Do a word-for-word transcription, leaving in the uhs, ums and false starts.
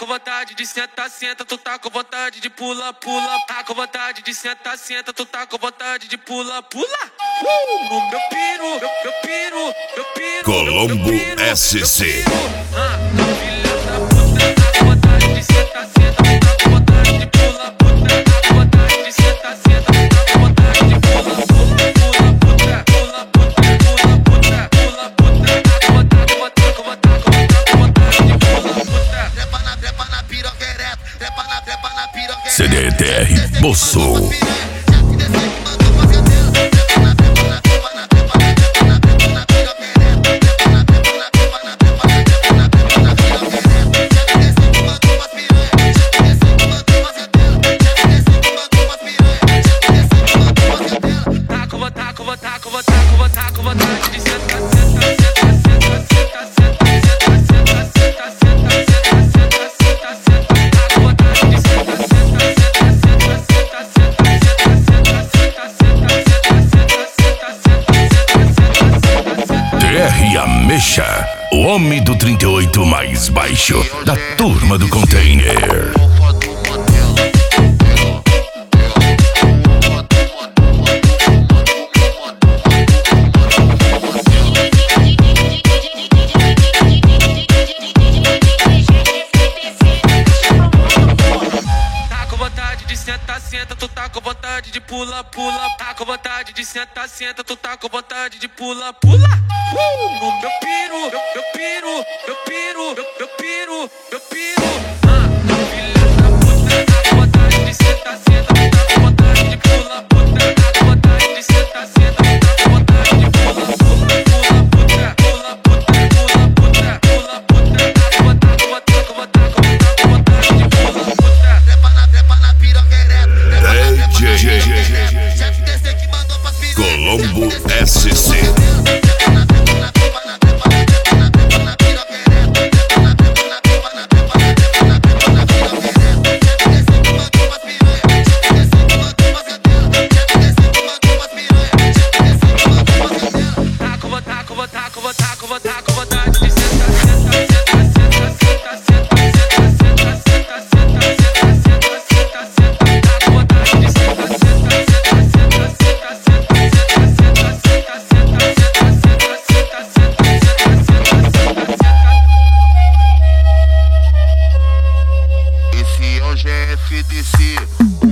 com vontade de sentar, senta, tu tá com vontade de pula, pula. Tá com vontade de sentar, senta, tu tá com vontade de pula, pula. Uh, no meu piro, meu, meu piro, meu piro. Colombo meu piro, S C. Ah, filha da puta, tá com vontade de sentar, senta, tu tá com vontade de pula, puta. Tá com vontade de sentar, senta, tu tá com vontade de pula, pula, pula, puta, pula, puta, pula, puta, pula, puta. Tá com vontade, vontade, com vontade, com vontade de pula, puta. Trepa na, trepa na piroca ereto, trepa na, trepa na piroca ereto. C D T R Boçou. Mexa, o homem do trinta e oito mais baixo da turma do container. Tá com vontade de sentar, senta, tu tá com vontade de pula, pula. Tá com vontade de sentar, senta, tu tá com vontade de pula, pula. Uh, no meu piro, meu, meu piro, meu piro, meu, meu piro, meu piro. Ah, filha da puta, tá com vontade de sentar, senta, tu tá com vontade de pula, puta. Tá com vontade de sentar, senta, tu tá com vontade de pula, pula, pula, puta, pula, puta, pula, puta, pula, puta. Tá com vontade, com vontade, com vontade, com vontade de pula, puta. Trepa na, trepa na piroca ereto, trepa na, trepa na D J piroca ereto. Chefe D C que mandou pras piranhas. Colombo S C. Esse é o G F D C.